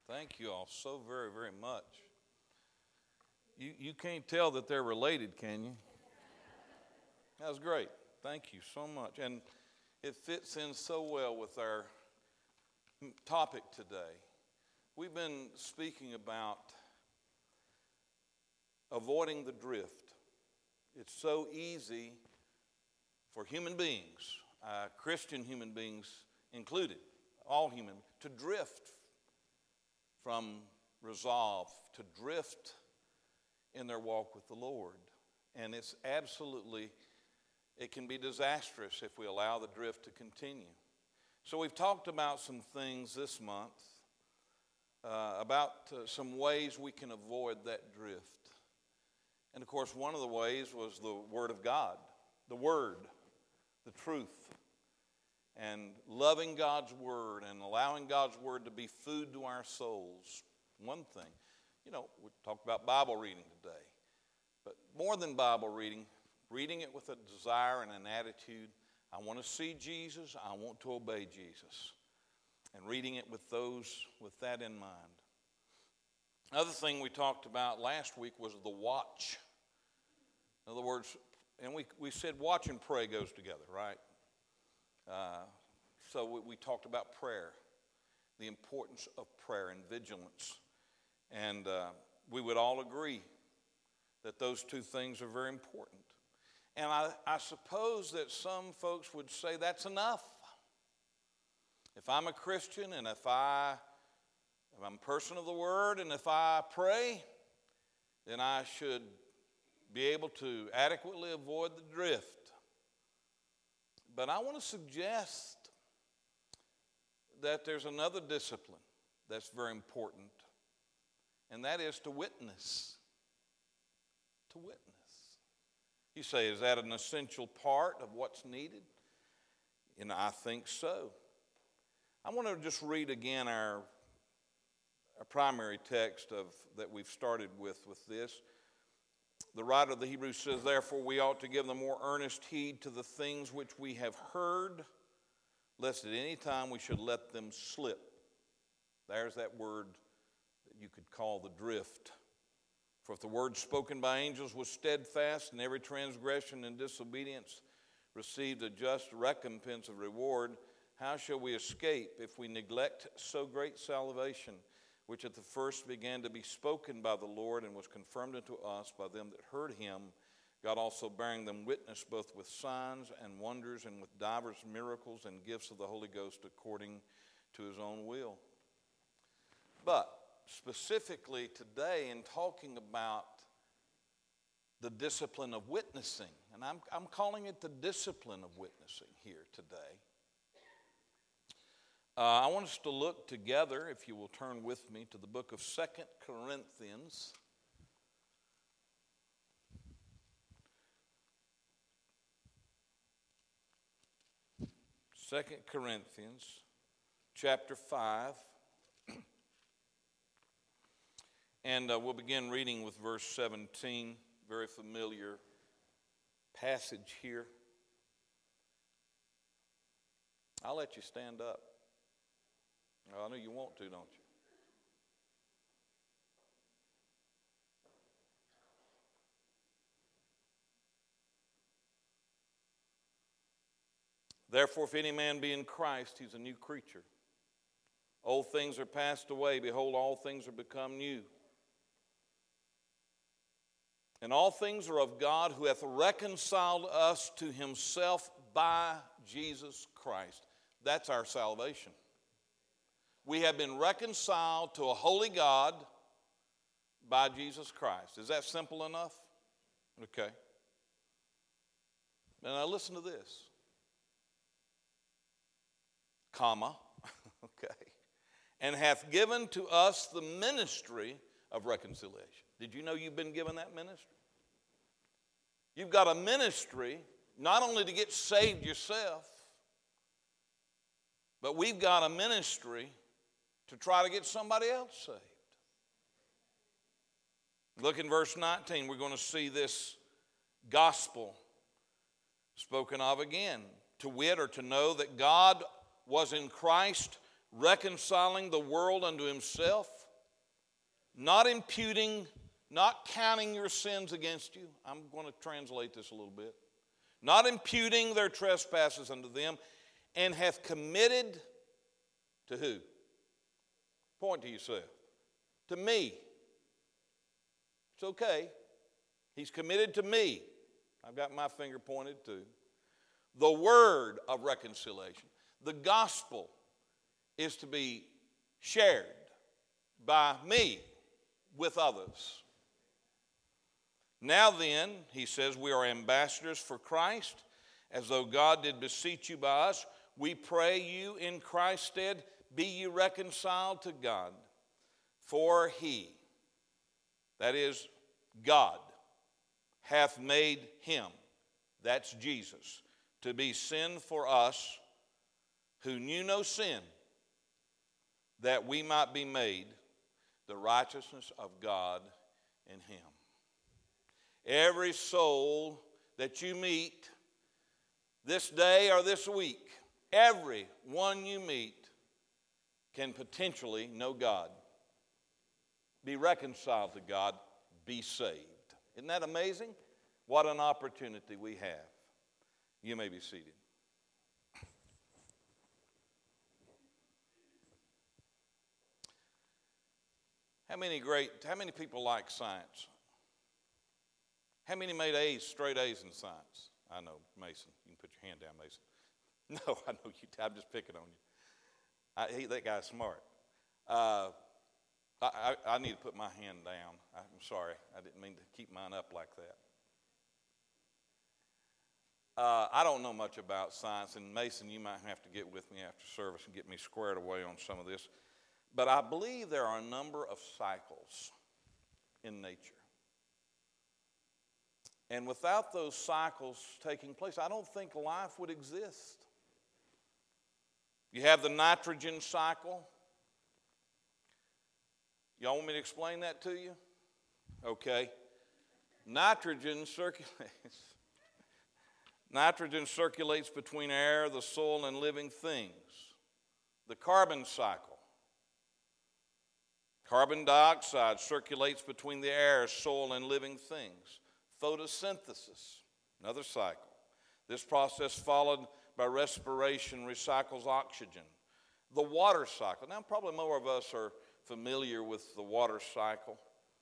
Thank you all so very, very much. You can't tell that they're related, can you? That was great. Thank you so much. And it fits in so well with our topic today. We've been speaking about avoiding the drift. It's so easy for human beings, Christian human beings included, all human, to drift from resolve, to drift in their walk with the Lord. And it's absolutely, it can be disastrous if we allow the drift to continue. So we've talked about some things this month, about some ways we can avoid that drift. And of course, one of the ways was the Word of God, the Word, the truth. And loving God's Word and allowing God's Word to be food to our souls. One thing. You know, we talked about Bible reading today. But more than Bible reading, reading it with a desire and an attitude. I want to see Jesus. I want to obey Jesus. And reading it with that in mind. Another thing we talked about last week was the watch. In other words, and we said watch and pray goes together, right? So we talked about prayer, the importance of prayer and vigilance. And we would all agree that those two things are very important. And I suppose that some folks would say that's enough. If I'm a Christian and if I'm a person of the Word and if I pray, then I should be able to adequately avoid the drift. But I want to suggest that there's another discipline that's very important, and that is to witness. To witness. You say, is that an essential part of what's needed? And I think so. I want to just read again our primary text that we've started with this. The writer of the Hebrews says, therefore we ought to give the more earnest heed to the things which we have heard, lest at any time we should let them slip. There's that word that you could call the drift. For if the word spoken by angels was steadfast, and every transgression and disobedience received a just recompense of reward, how shall we escape if we neglect so great salvation, which at the first began to be spoken by the Lord and was confirmed unto us by them that heard him, God also bearing them witness both with signs and wonders and with divers miracles and gifts of the Holy Ghost according to his own will. But specifically today in talking about the discipline of witnessing, and I'm calling it the discipline of witnessing here today. I want us to look together, if you will turn with me, to the book of 2 Corinthians. 2 Corinthians chapter 5. And we'll begin reading with verse 17, very familiar passage here. I'll let you stand up. Well, I know you want to, don't you? Therefore, if any man be in Christ, he's a new creature. Old things are passed away. Behold, all things are become new. And all things are of God, who hath reconciled us to himself by Jesus Christ. That's our salvation. We have been reconciled to a holy God by Jesus Christ. Is that simple enough? Okay. Now listen to this. Comma. Okay. And hath given to us the ministry of reconciliation. Did you know you've been given that ministry? You've got a ministry not only to get saved yourself, but we've got a ministry to try to get somebody else saved. Look in verse 19. We're going to see this gospel spoken of again. To wit, or to know that God was in Christ reconciling the world unto himself, not imputing, not counting your sins against you. I'm going to translate this a little bit. Not imputing their trespasses unto them, and hath committed to who? Point to yourself. To me. It's okay. He's committed to me. I've got my finger pointed to the word of reconciliation. The gospel is to be shared by me with others. Now then, he says, we are ambassadors for Christ, as though God did beseech you by us. We pray you in Christ's stead, be ye reconciled to God. For he, that is God, hath made him, that's Jesus, to be sin for us who knew no sin, that we might be made the righteousness of God in him. Every soul that you meet this day or this week, every one you meet can potentially know God, be reconciled to God, be saved. Isn't that amazing? What an opportunity we have. You may be seated. How many people like science? How many made A's, straight A's in science? I know, Mason. You can put your hand down, Mason. No, I know you. I'm just picking on you. That guy's smart. I need to put my hand down. I'm sorry. I didn't mean to keep mine up like that. I don't know much about science, and Mason, you might have to get with me after service and get me squared away on some of this. But I believe there are a number of cycles in nature. And without those cycles taking place, I don't think life would exist. You have the nitrogen cycle. Y'all want me to explain that to you? Okay. Nitrogen circulates. Nitrogen circulates between air, the soil, and living things. The carbon cycle. Carbon dioxide circulates between the air, soil, and living things. Photosynthesis, another cycle. This process, followed by respiration, recycles oxygen. The water cycle. Now, probably more of us are familiar with the water cycle.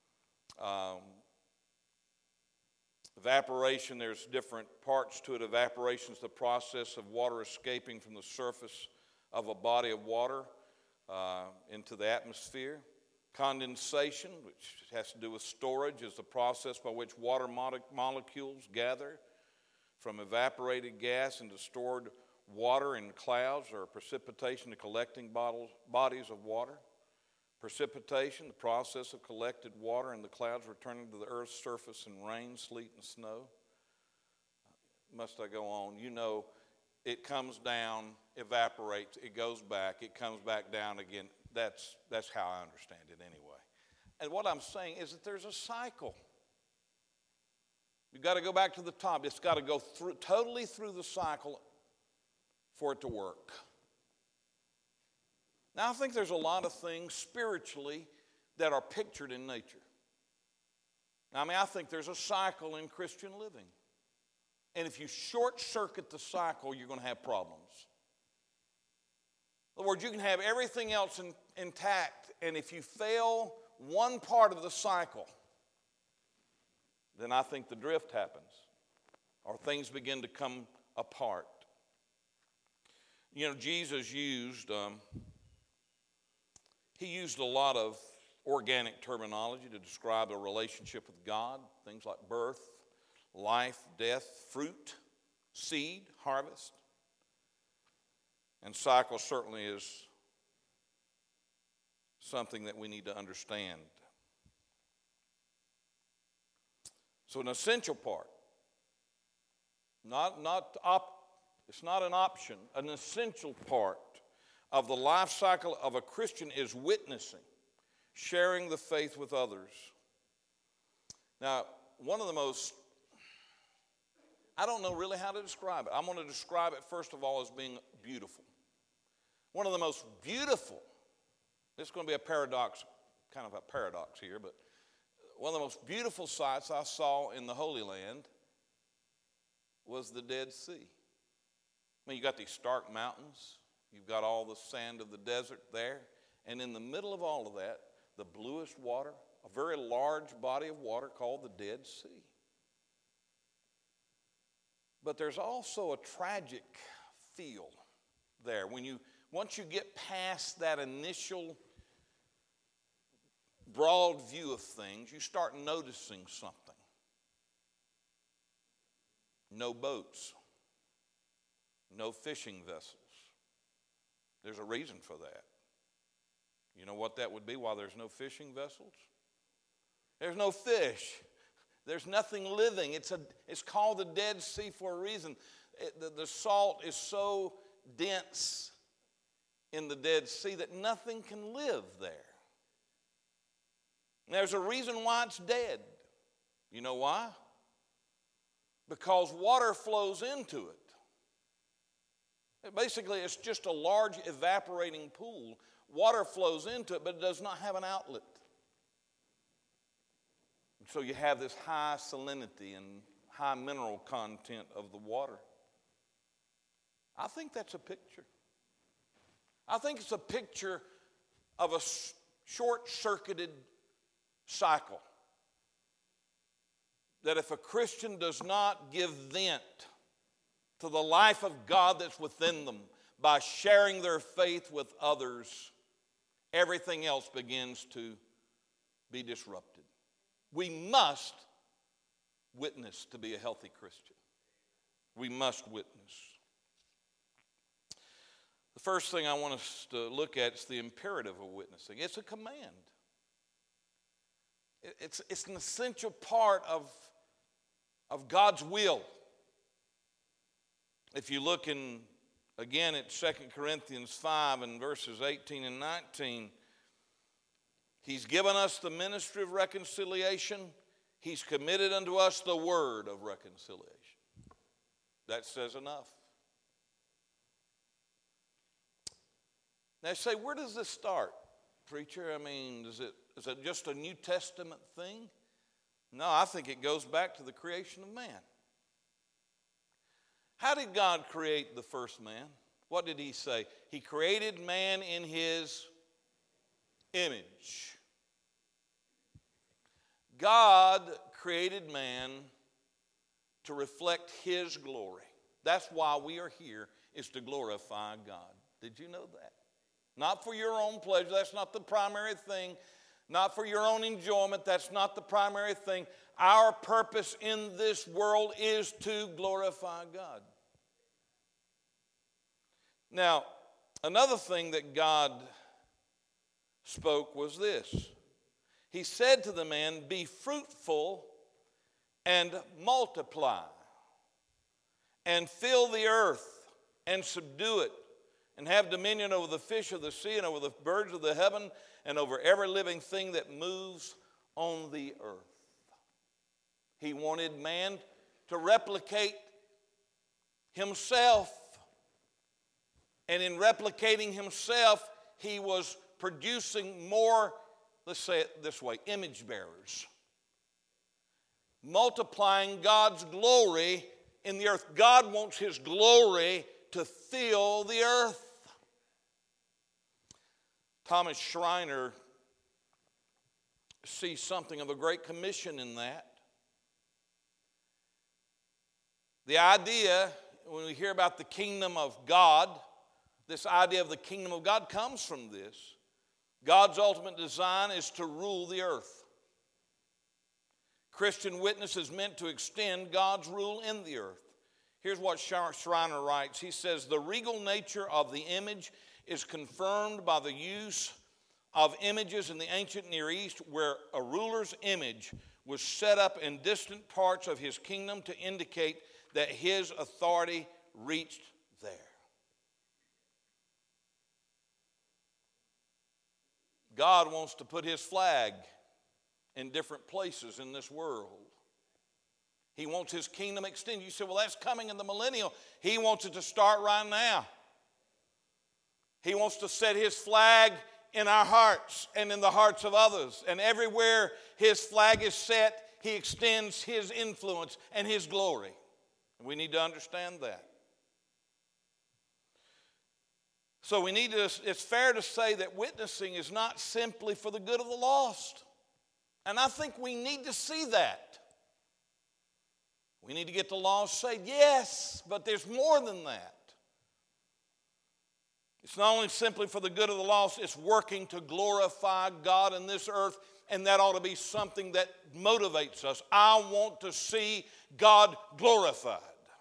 Evaporation, there's different parts to it. Evaporation is the process of water escaping from the surface of a body of water into the atmosphere. Condensation, which has to do with storage, is the process by which water molecules gather from evaporated gas into stored water in clouds, or precipitation to collecting bodies of water. Precipitation, the process of collected water in the clouds returning to the earth's surface in rain, sleet, and snow. Must I go on? You know, it comes down, evaporates, it goes back, it comes back down again. That's how I understand it anyway. And what I'm saying is that there's a cycle. You've got to go back to the top. It's got to go totally through the cycle for it to work. Now, I think there's a lot of things spiritually that are pictured in nature. I think there's a cycle in Christian living. And if you short circuit the cycle, you're going to have problems. In other words, you can have everything else intact, and if you fail one part of the cycle, then I think the drift happens, or things begin to come apart. You know, Jesus used a lot of organic terminology to describe a relationship with God, things like birth, life, death, fruit, seed, harvest. And cycle certainly is something that we need to understand. So an essential part, it's not an option, an essential part of the life cycle of a Christian is witnessing, sharing the faith with others. Now, one of the most, I don't know really how to describe it. I'm going to describe it first of all as being beautiful. One of the most beautiful, this is going to be a paradox kind of a paradox here, but one of the most beautiful sights I saw in the Holy Land was the Dead Sea. I mean, you got these stark mountains. You've got all the sand of the desert there. And in the middle of all of that, the bluest water, a very large body of water called the Dead Sea. But there's also a tragic feel there. Once you get past that initial broad view of things, you start noticing something. No boats. No fishing vessels. There's a reason for that. You know what that would be, why there's no fishing vessels? There's no fish. There's nothing living. It's called the Dead Sea for a reason. The salt is so dense in the Dead Sea that nothing can live there. And there's a reason why it's dead. You know why? Because water flows into it. Basically, it's just a large evaporating pool. Water flows into it, but it does not have an outlet. So you have this high salinity and high mineral content of the water. I think that's a picture. I think it's a picture of a short-circuited cycle. That if a Christian does not give vent to the life of God that's within them by sharing their faith with others, everything else begins to be disrupted. We must witness to be a healthy Christian. We must witness. The first thing I want us to look at is the imperative of witnessing. It's a command. It's an essential part of God's will. If you look again at 2 Corinthians 5 and verses 18 and 19, He's given us the ministry of reconciliation. He's committed unto us the word of reconciliation. That says enough. Now you say, where does this start, preacher? I mean, is it just a New Testament thing? No, I think it goes back to the creation of man. How did God create the first man? What did He say? He created man in His image. God created man to reflect His glory. That's why we are here, is to glorify God. Did you know that? Not for your own pleasure. That's not the primary thing. Not for your own enjoyment. That's not the primary thing. Our purpose in this world is to glorify God. Now, another thing that God spoke was this. He said to the man, be fruitful and multiply and fill the earth and subdue it and have dominion over the fish of the sea and over the birds of the heaven and over every living thing that moves on the earth. He wanted man to replicate himself. And in replicating himself, he was producing more, let's say it this way, image bearers. Multiplying God's glory in the earth. God wants His glory to fill the earth. Thomas Schreiner sees something of a great commission in that. The idea, when we hear about the kingdom of God, this idea of the kingdom of God comes from this. God's ultimate design is to rule the earth. Christian witness is meant to extend God's rule in the earth. Here's what Schreiner writes. He says, the regal nature of the image is confirmed by the use of images in the ancient Near East, where a ruler's image was set up in distant parts of his kingdom to indicate that his authority reached there. God wants to put His flag in different places in this world. He wants His kingdom extended. You say, well, that's coming in the millennial. He wants it to start right now. He wants to set His flag in our hearts and in the hearts of others. And everywhere his flag is set, he extends his influence and his glory. We need to understand that. So it's fair to say that witnessing is not simply for the good of the lost. And I think we need to see that. We need to get the lost saved, yes, but there's more than that. It's not only simply for the good of the lost, it's working to glorify God in this earth, and that ought to be something that motivates us. I want to see God glorified.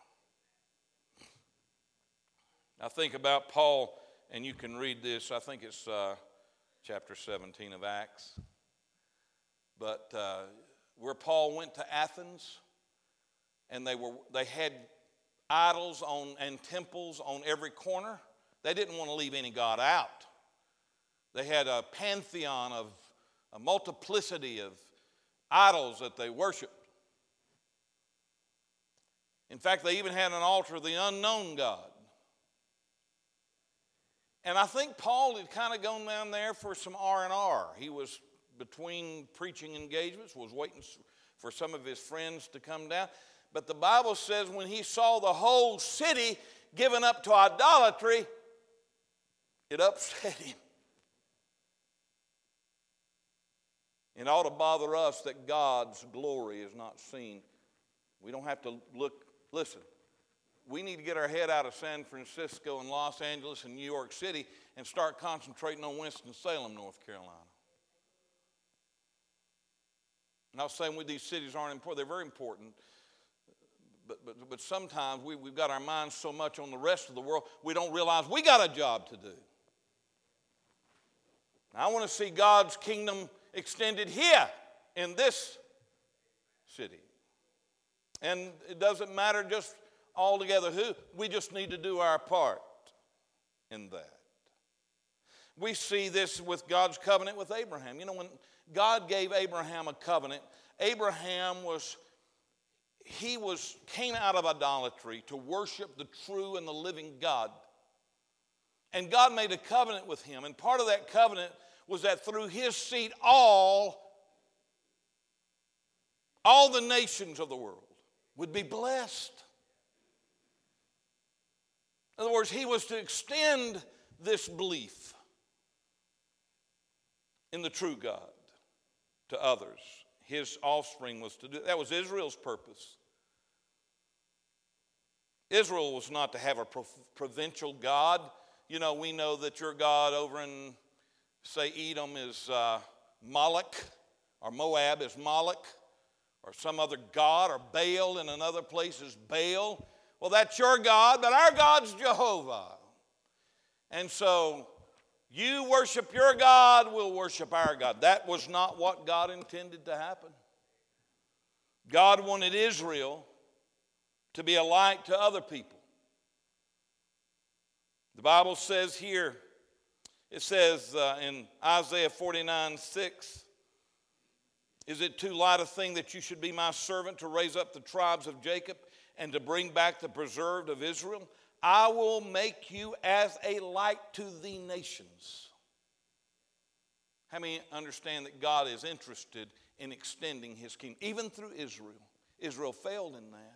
I think about Paul, and you can read this. I think it's chapter 17 of Acts. But where Paul went to Athens, and they had idols and temples on every corner. They didn't want to leave any god out. They had a pantheon of a multiplicity of idols that they worshiped. In fact, they even had an altar of the unknown God. And I think Paul had kind of gone down there for some R&R. He was between preaching engagements, was waiting for some of his friends to come down. But the Bible says when he saw the whole city given up to idolatry, it upset him. It ought to bother us that God's glory is not seen. We don't have to look. Listen, we need to get our head out of San Francisco and Los Angeles and New York City and start concentrating on Winston-Salem, North Carolina. I'm not saying these cities aren't important. They're very important. But sometimes we've got our minds so much on the rest of the world, we don't realize we got a job to do. I want to see God's kingdom extended here in this city. And it doesn't matter just altogether who. We just need to do our part in that. We see this with God's covenant with Abraham. You know, when God gave Abraham a covenant, Abraham came out of idolatry to worship the true and the living God. And God made a covenant with him. And part of that covenant was that through his seed, all the nations of the world would be blessed. In other words, he was to extend this belief in the true God to others. His offspring was to do that. Was Israel's purpose. Israel was not to have a provincial God. You know, we know that your God over in, say, Edom is Moloch, or Moab is Moloch, or some other god, or Baal in another place is Baal. Well, that's your God, but our God's Jehovah. And so you worship your God, we'll worship our God. That was not what God intended to happen. God wanted Israel to be a light to other people. The Bible says here, it says in Isaiah 49:6, is it too light a thing that you should be my servant to raise up the tribes of Jacob and to bring back the preserved of Israel? I will make you as a light to the nations. How many understand that God is interested in extending his kingdom, even through Israel? Israel failed in that.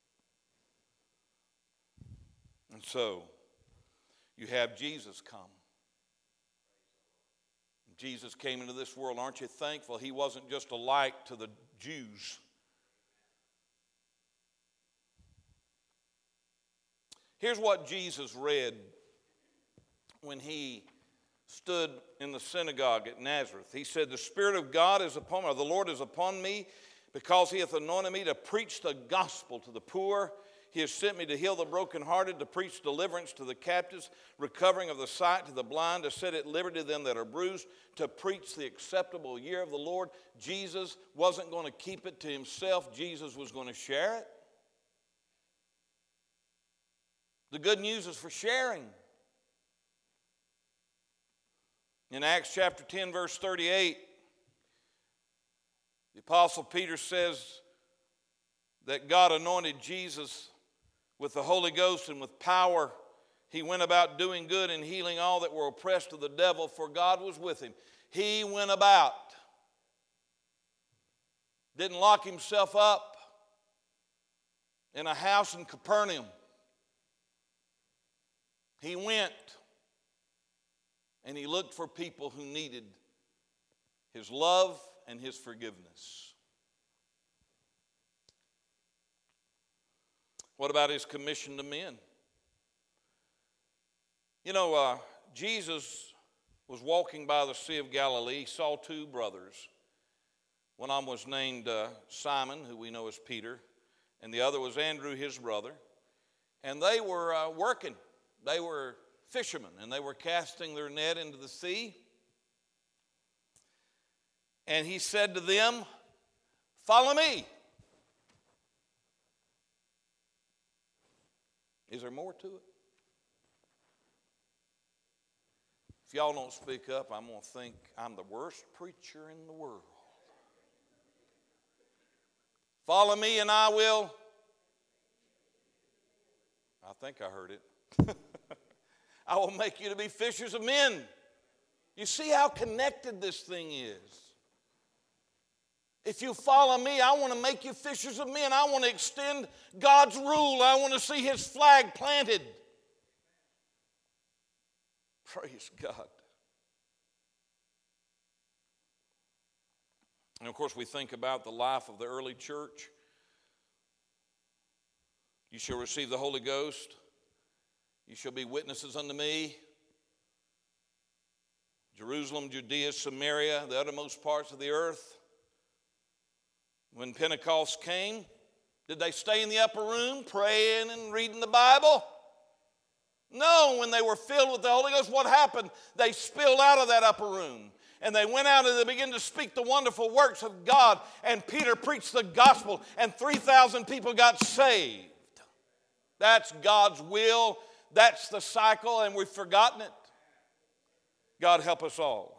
And so, you have Jesus come. Jesus came into this world. Aren't you thankful he wasn't just a light to the Jews? Here's what Jesus read when he stood in the synagogue at Nazareth. He said, the Spirit of God is upon me, or the Lord is upon me, because he hath anointed me to preach the gospel to the poor. He has sent me to heal the brokenhearted, to preach deliverance to the captives, recovering of the sight to the blind, to set at liberty them that are bruised, to preach the acceptable year of the Lord. Jesus wasn't going to keep it to himself. Jesus was going to share it. The good news is for sharing. In Acts chapter 10, verse 38, the Apostle Peter says that God anointed Jesus with the Holy Ghost and with power. He went about doing good and healing all that were oppressed of the devil, for God was with him. He went about. Didn't lock himself up in a house in Capernaum. He went and he looked for people who needed his love and his forgiveness. What about his commission to men? You know, Jesus was walking by the Sea of Galilee. He saw two brothers. One of them was named Simon, who we know as Peter, and the other was Andrew, his brother. And they were working. They were fishermen, and they were casting their net into the sea. And he said to them, "Follow me." Is there more to it? If y'all don't speak up, I'm going to think I'm the worst preacher in the world. Follow me and I will. I think I heard it. I will make you to be fishers of men. You see how connected this thing is. If you follow me, I want to make you fishers of men. I want to extend God's rule. I want to see his flag planted. Praise God. And of course, we think about the life of the early church. You shall receive the Holy Ghost. You shall be witnesses unto me. Jerusalem, Judea, Samaria, the uttermost parts of the earth. When Pentecost came, did they stay in the upper room praying and reading the Bible? No, when they were filled with the Holy Ghost, what happened? They spilled out of that upper room. And they went out and they began to speak the wonderful works of God. And Peter preached the gospel, and 3,000 people got saved. That's God's will. That's the cycle, and we've forgotten it. God help us all.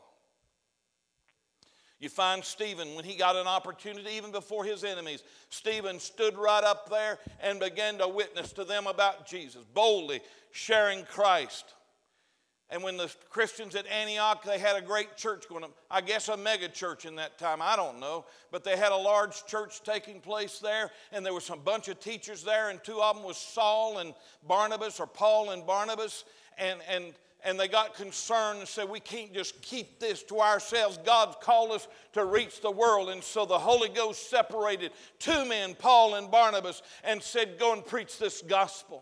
You find Stephen, when he got an opportunity, even before his enemies, Stephen stood right up there and began to witness to them about Jesus, boldly sharing Christ. And when the Christians at Antioch, they had a great church going up. I guess a mega church in that time, I don't know. But they had a large church taking place there, and there was a bunch of teachers there, and two of them was Saul and Barnabas, or Paul and Barnabas. And they got concerned and said, we can't just keep this to ourselves. God's called us to reach the world. And so the Holy Ghost separated two men, Paul and Barnabas, and said, go and preach this gospel.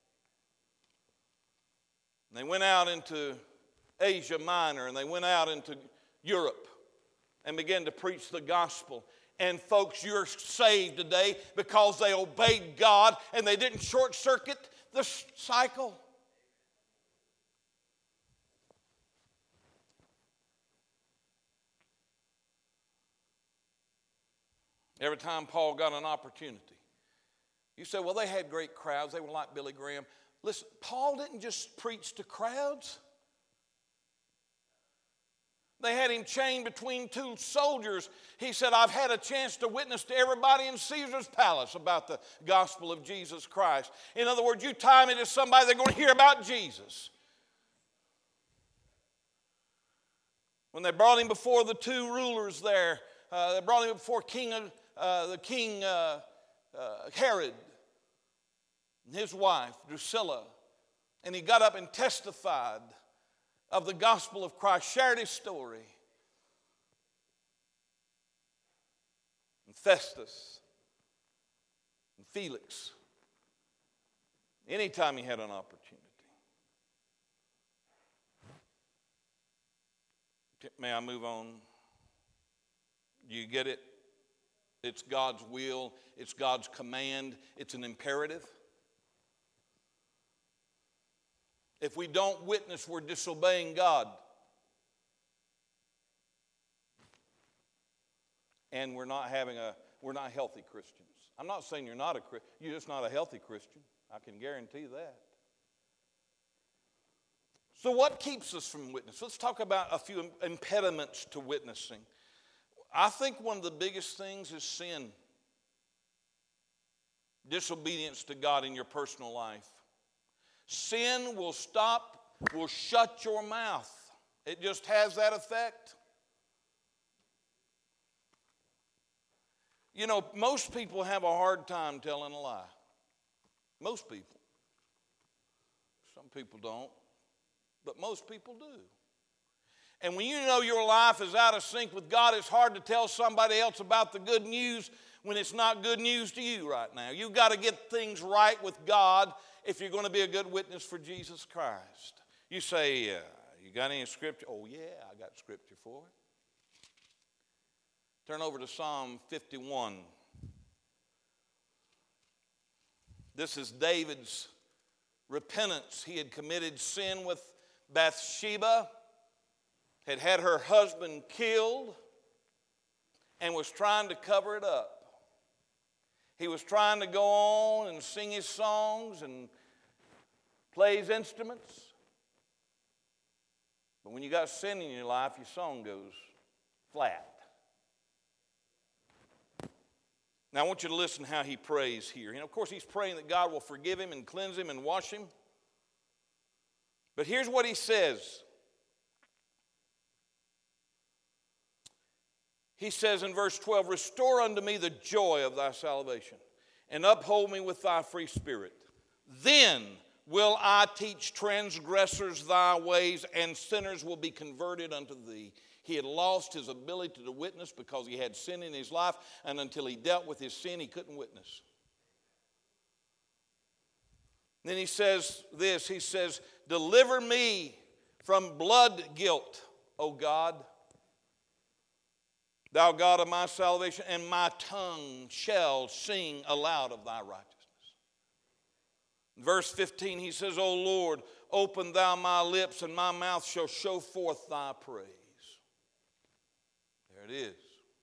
And they went out into Asia Minor, and they went out into Europe and began to preach the gospel. And folks, you're saved today because they obeyed God and they didn't short-circuit the cycle. Every time Paul got an opportunity, you say, well, they had great crowds. They were like Billy Graham. Listen, Paul didn't just preach to crowds. They had him chained between two soldiers. He said, I've had a chance to witness to everybody in Caesar's palace about the gospel of Jesus Christ. In other words, you tie me to somebody, they're going to hear about Jesus. When they brought him before the two rulers there, they brought him before King Herod and his wife, Drusilla. And he got up and testified of the gospel of Christ, shared his story. And Festus and Felix, anytime he had an opportunity. May I move on? Do you get it? It's God's will. It's God's command. It's an imperative. If we don't witness, we're disobeying God. And we're not healthy Christians. I'm not saying you're not you're just not a healthy Christian. I can guarantee that. So what keeps us from witness? Let's talk about a few impediments to witnessing. I think one of the biggest things is sin. Disobedience to God in your personal life. Sin will shut your mouth. It just has that effect. You know, most people have a hard time telling a lie. Most people. Some people don't, but most people do. And when you know your life is out of sync with God, it's hard to tell somebody else about the good news when it's not good news to you right now. You've got to get things right with God if you're going to be a good witness for Jesus Christ. You say, you got any scripture? Oh, yeah, I got scripture for it. Turn over to Psalm 51. This is David's repentance. He had committed sin with Bathsheba, had her husband killed, and was trying to cover it up. He was trying to go on and sing his songs and play his instruments. But when you got sin in your life, your song goes flat. Now I want you to listen how he prays here. And of course he's praying that God will forgive him and cleanse him and wash him. But here's what he says. He says in verse 12, "Restore unto me the joy of thy salvation, and uphold me with thy free spirit. Then will I teach transgressors thy ways, and sinners will be converted unto thee." He had lost his ability to witness because he had sin in his life, and until he dealt with his sin, he couldn't witness. Then he says this, he says, "Deliver me from blood guilt, O God, thou God of my salvation, and my tongue shall sing aloud of thy righteousness." In verse 15 he says, "O Lord, open thou my lips, and my mouth shall show forth thy praise." There it is.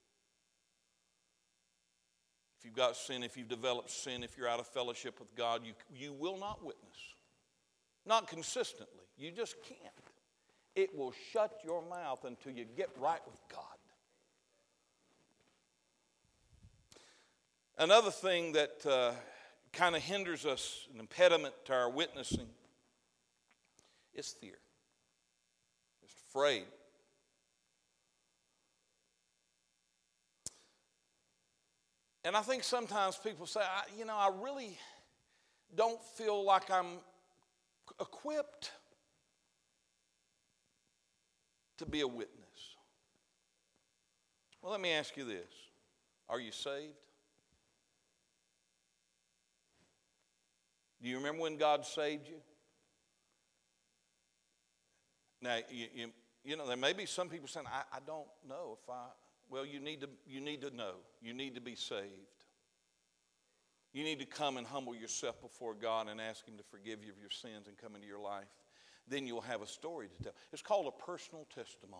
If you've got sin, if you've developed sin, if you're out of fellowship with God, you will not witness. Not consistently. You just can't. It will shut your mouth until you get right with God. Another thing that kind of hinders us, an impediment to our witnessing, is fear. Just afraid. And I think sometimes people say, I really don't feel like I'm equipped to be a witness. Well, let me ask you this. Are you saved? Do you remember when God saved you? Now, you know, there may be some people saying, I don't know if I... Well, you need to know. You need to be saved. You need to come and humble yourself before God and ask Him to forgive you of your sins and come into your life. Then you'll have a story to tell. It's called a personal testimony.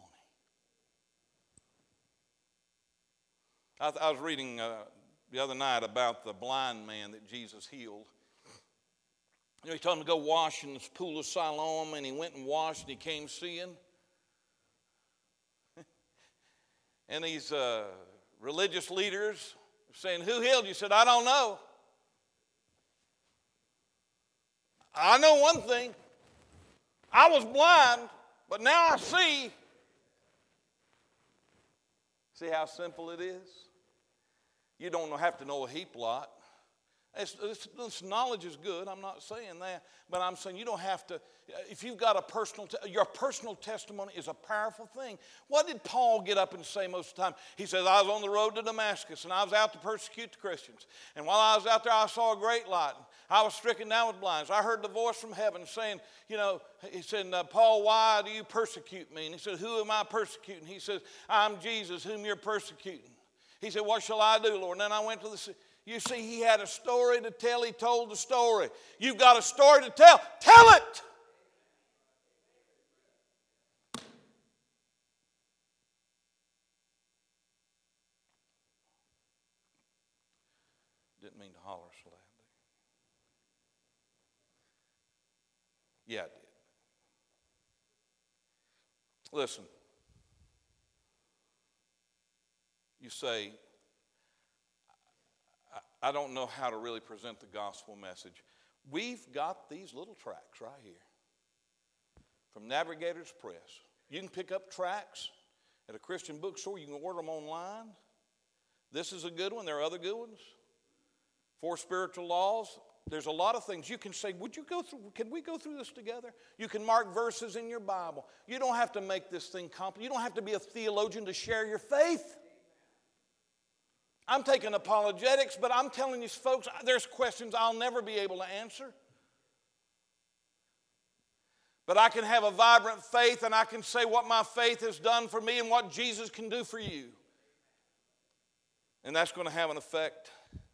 I was reading the other night about the blind man that Jesus healed. You know, he told him to go wash in this pool of Siloam, and he went and washed, and he came seeing. And these religious leaders were saying, "Who healed you?" He said, "I don't know. I know one thing. I was blind, but now I see." See how simple it is? You don't have to know a heap lot. This knowledge is good. I'm not saying that. But I'm saying you don't have to. If you've got your personal testimony is a powerful thing. What did Paul get up and say most of the time? He says, "I was on the road to Damascus, and I was out to persecute the Christians. And while I was out there, I saw a great light. I was stricken down with blindness. I heard the voice from heaven saying, he said, Paul, why do you persecute me?" And he said, "Who am I persecuting?" He says, "I'm Jesus, whom you're persecuting." He said, "What shall I do, Lord?" And then I went to the... You see, he had a story to tell. He told the story. You've got a story to tell. Tell it! Didn't mean to holler so loud. Yeah, I did. Listen. You say, I don't know how to really present the gospel message. We've got these little tracts right here from Navigator's Press. You can pick up tracts at a Christian bookstore. You can order them online. This is a good one. There are other good ones. 4 Spiritual Laws. There's a lot of things you can say. Can we go through this together? You can mark verses in your Bible. You don't have to make this thing complicated. You don't have to be a theologian to share your faith. I'm taking apologetics, but I'm telling you folks, there's questions I'll never be able to answer. But I can have a vibrant faith, and I can say what my faith has done for me and what Jesus can do for you. And that's going to have an effect.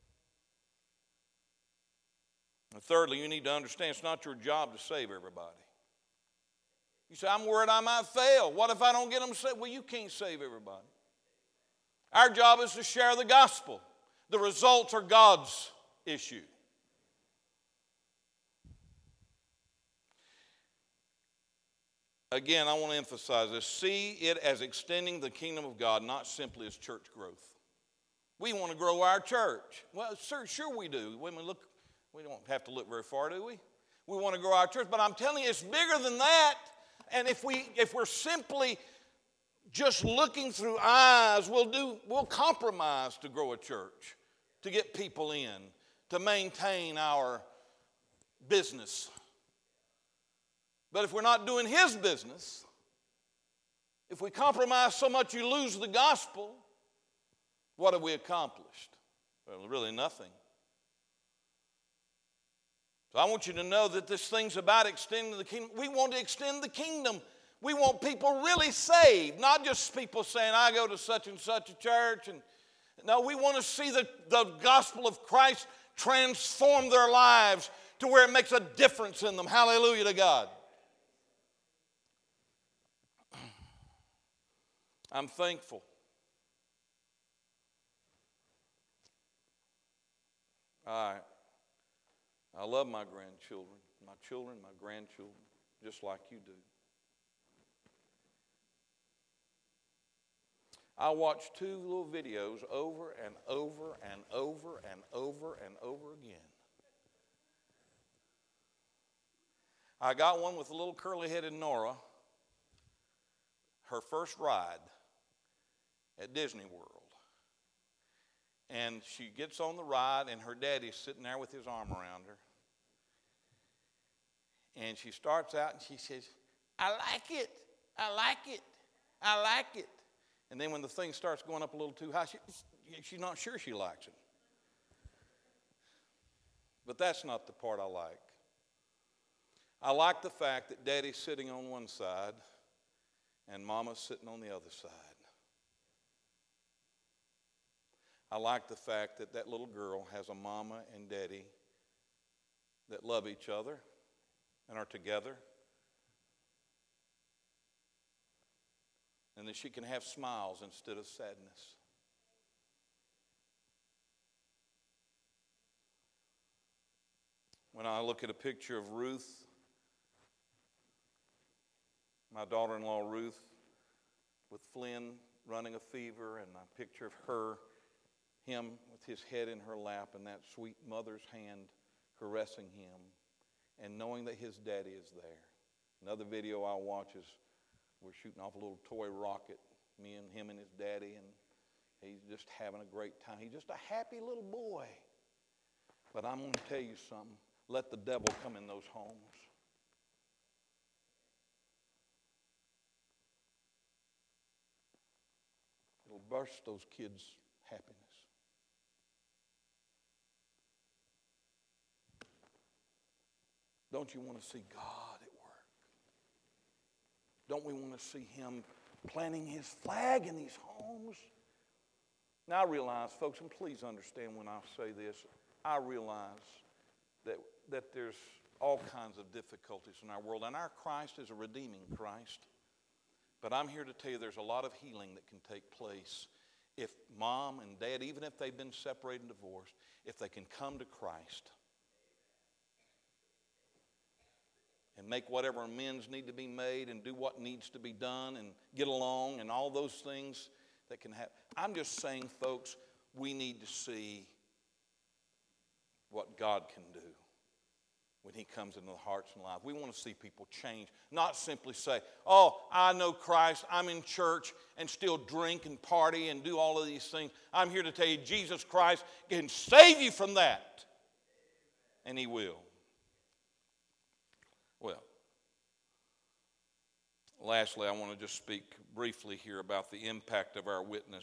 And thirdly, you need to understand it's not your job to save everybody. You say, I'm worried I might fail. What if I don't get them saved? Well, you can't save everybody. Our job is to share the gospel. The results are God's issue. Again, I want to emphasize this. See it as extending the kingdom of God, not simply as church growth. We want to grow our church. Well, sure we do. We don't have to look very far, do we? We want to grow our church, but I'm telling you, it's bigger than that. And if we're simply just looking through eyes, we'll compromise to grow a church, to get people in, to maintain our business. But if we're not doing His business, if we compromise so much you lose the gospel, what have we accomplished? Well, really nothing. So I want you to know that this thing's about extending the kingdom. We want to extend the kingdom. We want people really saved, not just people saying, I go to such and such a church. No, we want to see the gospel of Christ transform their lives to where it makes a difference in them. Hallelujah to God. I'm thankful. I love my grandchildren, my children, my grandchildren, just like you do. I watched 2 little videos over and over and over and over and over again. I got one with a little curly-headed Nora, her first ride at Disney World. And she gets on the ride, and her daddy's sitting there with his arm around her. And she starts out, and she says, I like it, I like it, I like it. And then when the thing starts going up a little too high, she's not sure she likes it. But that's not the part I like. I like the fact that Daddy's sitting on one side and Mama's sitting on the other side. I like the fact that that little girl has a mama and daddy that love each other and are together. And that she can have smiles instead of sadness. When I look at a picture of Ruth, my daughter-in-law Ruth, with Flynn running a fever, and a picture of him with his head in her lap, and that sweet mother's hand caressing him, and knowing that his daddy is there. Another video I watch is we're shooting off a little toy rocket, me and him and his daddy, and he's just having a great time. He's just a happy little boy. But I'm going to tell you something. Let the devil come in those homes. It'll burst those kids' happiness. Don't you want to see God at work? Don't we want to see Him planting His flag in these homes? Now I realize, folks, and please understand when I say this, I realize that there's all kinds of difficulties in our world, and our Christ is a redeeming Christ. But I'm here to tell you there's a lot of healing that can take place if mom and dad, even if they've been separated and divorced, if they can come to Christ and make whatever amends need to be made and do what needs to be done and get along and all those things that can happen. I'm just saying, folks, we need to see what God can do. when he comes into the hearts and lives. We want to see people change, not simply say, oh, I know Christ, I'm in church, and still drink and party and do all of these things. I'm here to tell you Jesus Christ can save you from that, and he will. Well, lastly, I want to just speak briefly here about the impact of our witness.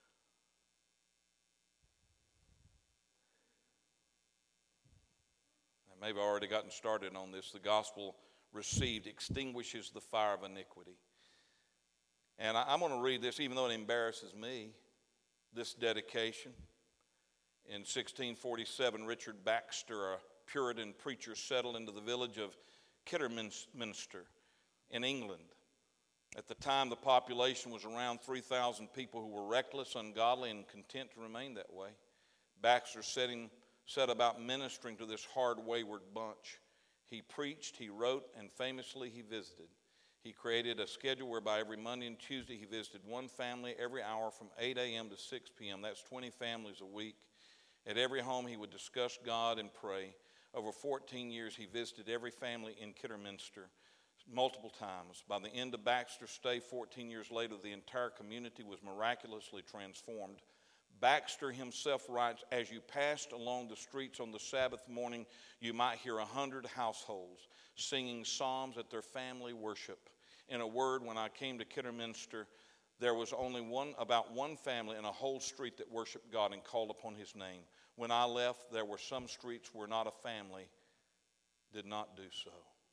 Maybe I've already gotten started on this. The gospel received extinguishes the fire of iniquity. And I'm going to read this, even though it embarrasses me, this dedication. In 1647, Richard Baxter, a Puritan preacher, settled into the village of Kidderminster in England. At the time, the population was around 3,000 people who were reckless, ungodly, and content to remain that way. Baxter set about ministering to this hard, wayward bunch. He preached, he wrote, and famously he visited. He created a schedule whereby every Monday and Tuesday he visited one family every hour from 8 a.m. to 6 p.m. That's 20 families a week. At every home he would discuss God and pray. Over 14 years he visited every family in Kidderminster multiple times. By the end of Baxter's stay, 14 years later, the entire community was miraculously transformed. Baxter himself writes, as you passed along the streets on the Sabbath morning, you might hear 100 households singing psalms at their family worship. In a word, when I came to Kidderminster, there was only about one family in a whole street that worshiped God and called upon his name. When I left, there were some streets where not a family did not do so.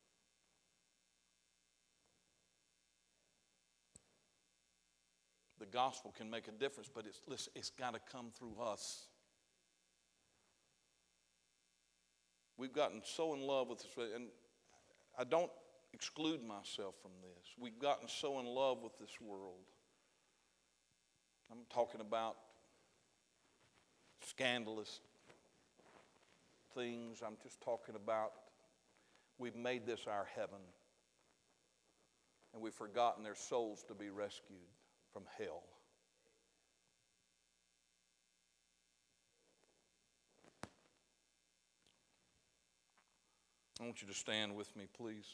The gospel can make a difference, but it's got to come through us. We've gotten so in love with this, and I don't exclude myself from this. We've gotten so in love with this world. I'm talking about scandalous things. I'm just talking about we've made this our heaven, and we've forgotten there's souls to be rescued from hell. I want you to stand with me, please.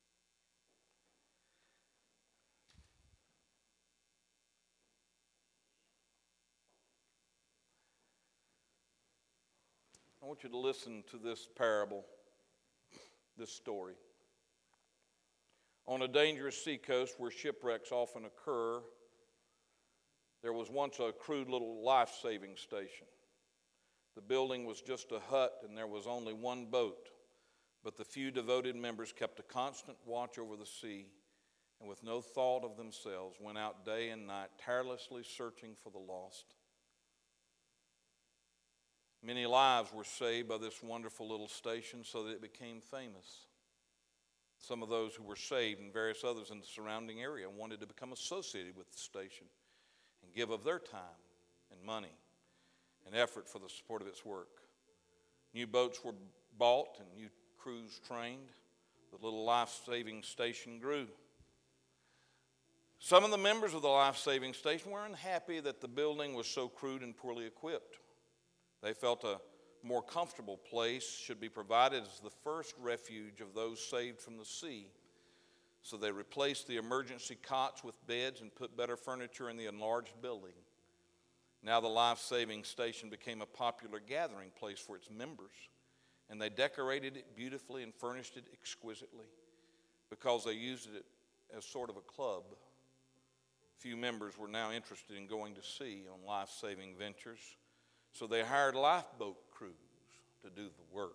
I want you to listen to this parable, this story. On a dangerous seacoast where shipwrecks often occur, there was once a crude little life-saving station. The building was just a hut and there was only one boat, but the few devoted members kept a constant watch over the sea and with no thought of themselves went out day and night tirelessly searching for the lost. Many lives were saved by this wonderful little station so that it became famous. Some of those who were saved and various others in the surrounding area wanted to become associated with the station and give of their time and money and effort for the support of its work. New boats were bought and new crews trained. The little life-saving station grew. Some of the members of the life-saving station were unhappy that the building was so crude and poorly equipped. They felt a more comfortable place should be provided as the first refuge of those saved from the sea. So they replaced the emergency cots with beds and put better furniture in the enlarged building. Now the life-saving station became a popular gathering place for its members, and they decorated it beautifully and furnished it exquisitely because they used it as sort of a club. Few members were now interested in going to sea on life-saving ventures, so they hired lifeboat crews to do the work.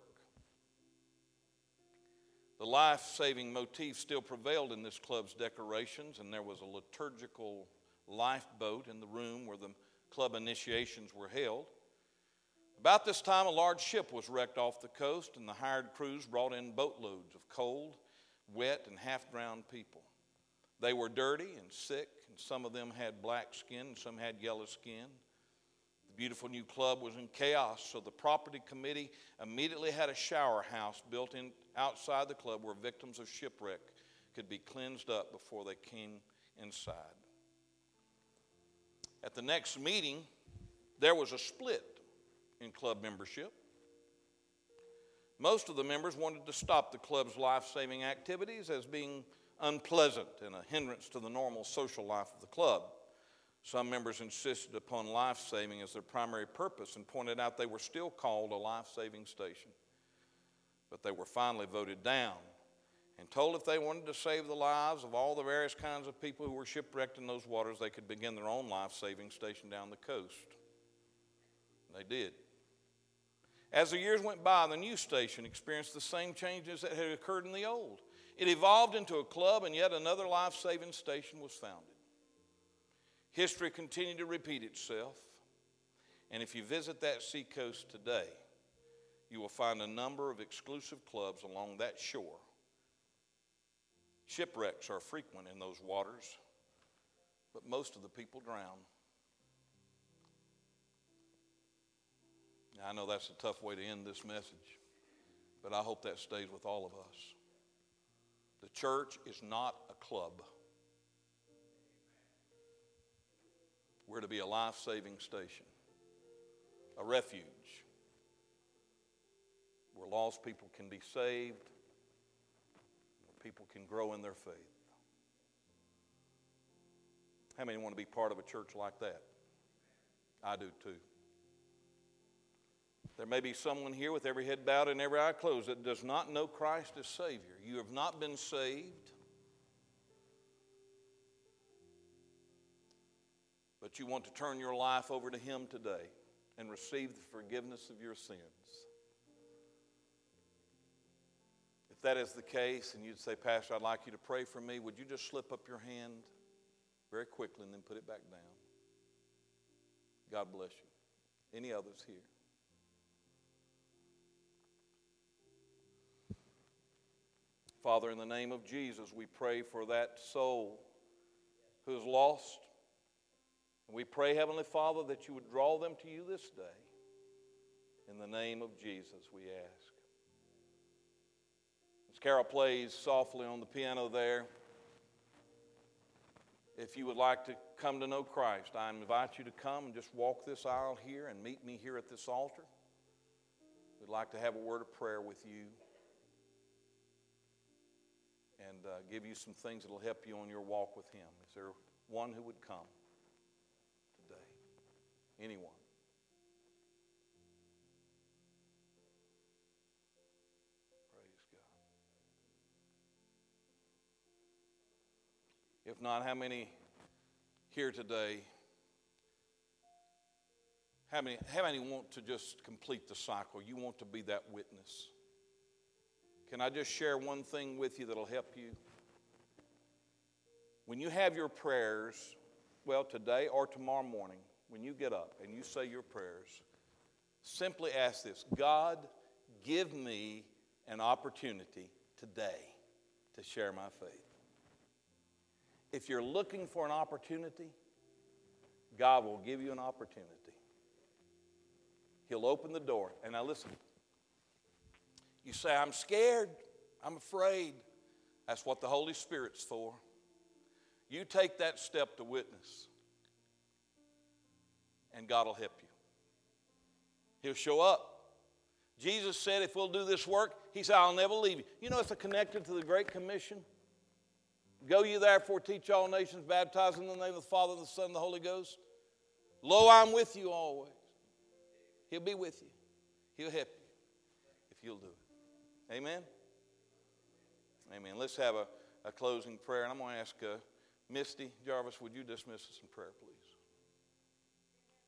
The life-saving motif still prevailed in this club's decorations, and there was a liturgical lifeboat in the room where the club initiations were held. About this time, a large ship was wrecked off the coast, and the hired crews brought in boatloads of cold, wet, and half-drowned people. They were dirty and sick, and some of them had black skin, and some had yellow skin. The beautiful new club was in chaos, so the property committee immediately had a shower house built in outside the club where victims of shipwreck could be cleansed up before they came inside. At the next meeting, there was a split in club membership. Most of the members wanted to stop the club's life-saving activities as being unpleasant and a hindrance to the normal social life of the club. Some members insisted upon life-saving as their primary purpose and pointed out they were still called a life-saving station. But they were finally voted down and told if they wanted to save the lives of all the various kinds of people who were shipwrecked in those waters, they could begin their own life-saving station down the coast. And they did. As the years went by, the new station experienced the same changes that had occurred in the old. It evolved into a club, and yet another life-saving station was founded. History continued to repeat itself, and if you visit that seacoast today, you will find a number of exclusive clubs along that shore. Shipwrecks are frequent in those waters, but most of the people drown. Now, I know that's a tough way to end this message, but I hope that stays with all of us. The church is not a club. We're to be a life-saving station, a refuge where lost people can be saved, where people can grow in their faith. How many want to be part of a church like that? I do too. There may be someone here with every head bowed and every eye closed that does not know Christ as Savior. You have not been saved, but you want to turn your life over to Him today and receive the forgiveness of your sins. If that is the case and you'd say, Pastor, I'd like you to pray for me, would you just slip up your hand very quickly and then put it back down? God bless you. Any others here? Father, in the name of Jesus, we pray for that soul who is lost. We pray, Heavenly Father, that you would draw them to you this day. In the name of Jesus, we ask. As Carol plays softly on the piano there, if you would like to come to know Christ, I invite you to come and just walk this aisle here and meet me here at this altar. We'd like to have a word of prayer with you and give you some things that will help you on your walk with Him. Is there one who would come today? Anyone? Praise God. If not, how many here today, how many want to just complete the cycle? You want to be that witness? Can I just share one thing with you that'll help you? When you have your prayers, well, today or tomorrow morning, when you get up and you say your prayers, simply ask this: God, give me an opportunity today to share my faith. If you're looking for an opportunity, God will give you an opportunity. He'll open the door. And now listen, you say, I'm scared, I'm afraid. That's what the Holy Spirit's for. You take that step to witness, and God will help you. He'll show up. Jesus said, if we'll do this work, He said, I'll never leave you. You know, it's connected to the Great Commission. Go ye therefore, teach all nations, baptizing in the name of the Father, the Son, and the Holy Ghost. Lo, I'm with you always. He'll be with you. He'll help you if you'll do it. Amen? Amen. Let's have a closing prayer. And I'm going to ask Misty Jarvis, would you dismiss us in prayer, please?